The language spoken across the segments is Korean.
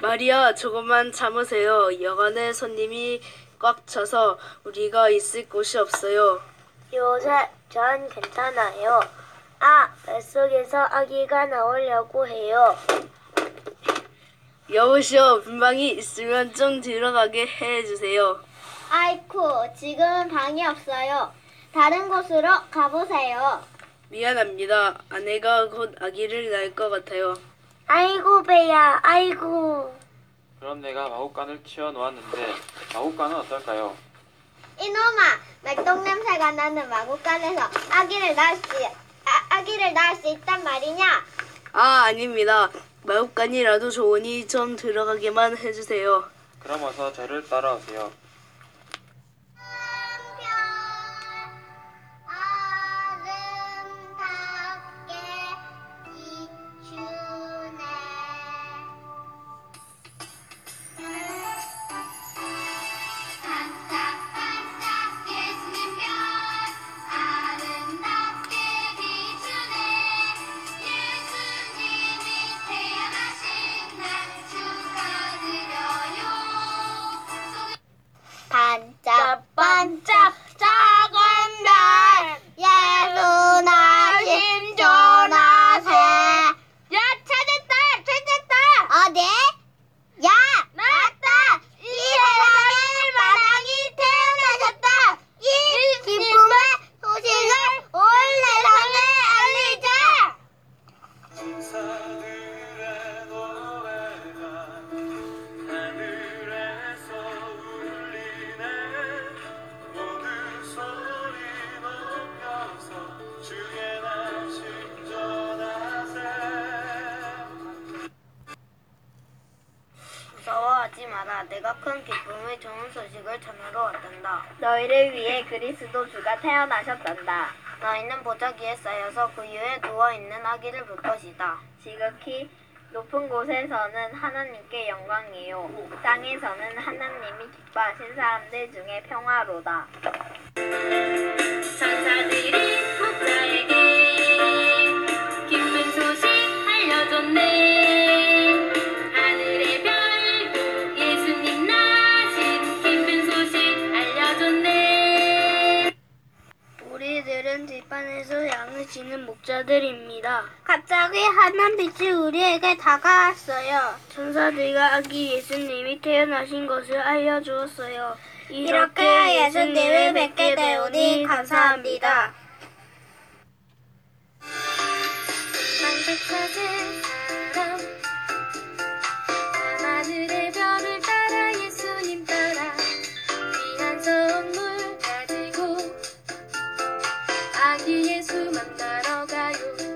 마리아, 조금만 참으세요. 여간에 손님이 꽉 차서 우리가 있을 곳이 없어요. 요새 전 괜찮아요. 뱃속에서 아기가 나오려고 해요. 여보시오, 빈방이 있으면 좀 들어가게 해주세요. 아이쿠, 지금은 방이 없어요. 다른 곳으로 가보세요. 미안합니다. 아내가 곧 아기를 낳을 것 같아요. 아이고 배야, 아이고. 그럼 내가 마구간을 치워놓았는데 마구간은 어떨까요? 이놈아, 말똥 냄새가 나는 마구간에서 아기를 낳을 수 있단 말이냐? 아닙니다. 마구간이라도 좋으니 좀 들어가게만 해주세요. 그럼 어서 저를 따라오세요. 아름답게 비추네. 반짝반짝 예수님 별 아름답게 비추네. 예수님이 태어나신 날 축하드려요. 반짝반짝 작은 별 예수 나심 조나세. 야, 찾았다. 어디? 야, 맞다. 이 세상에 마당이 태어나셨다. 이 기쁨의 소식을 온 세상에 알리자. 천사들의 노래가 하늘에서 울리네. 모두 소리 높여서 주의 나신 전하세. 무서워하지 마라. 내가 큰 기쁨의 좋은 소식을 전하러 왔단다. 너희를 위해 그리스도 주가 태어나셨단다. 너희는 보자기에 쌓여서 그 위에 누워있는 아기를 볼 것이다. 지극히 높은 곳에서는 하나님께 영광이요, 땅에서는 하나님이 기뻐하신 사람들 중에 평화로다. 천사들이 목자에게 기쁜 소식 알려줬네. 하늘의 별도 예수님 나신 기쁜 소식 알려줬네. 우리들은 들판에서 양을 치는 목자들입니다. 갑자기 환한 빛이 우리에게 다가왔어요. 천사들과 아기 예수님이 태어나신 것을 알려주었어요. 이렇게 예수님을 뵙게 되오니 감사합니다. 만족하는 사람 밤하늘의 별을 따라 예수님 따라 귀한 선물 가지고 아기 예수 만나러 가요.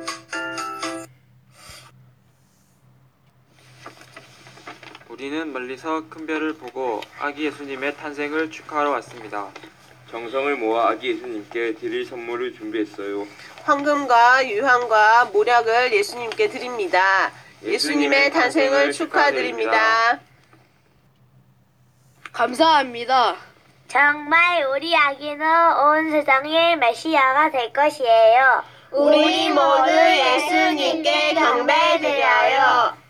우리는 멀리서 큰 별을 보고 아기 예수님의 탄생을 축하하러 왔습니다. 정성을 모아 아기 예수님께 드릴 선물을 준비했어요. 황금과 유황과 모략을 예수님께 드립니다. 예수님의 탄생을 축하드립니다. 감사합니다. 정말 우리 아기는 온 세상의 메시아가 될 것이에요. 우리 모두 예수님께 경배드려요.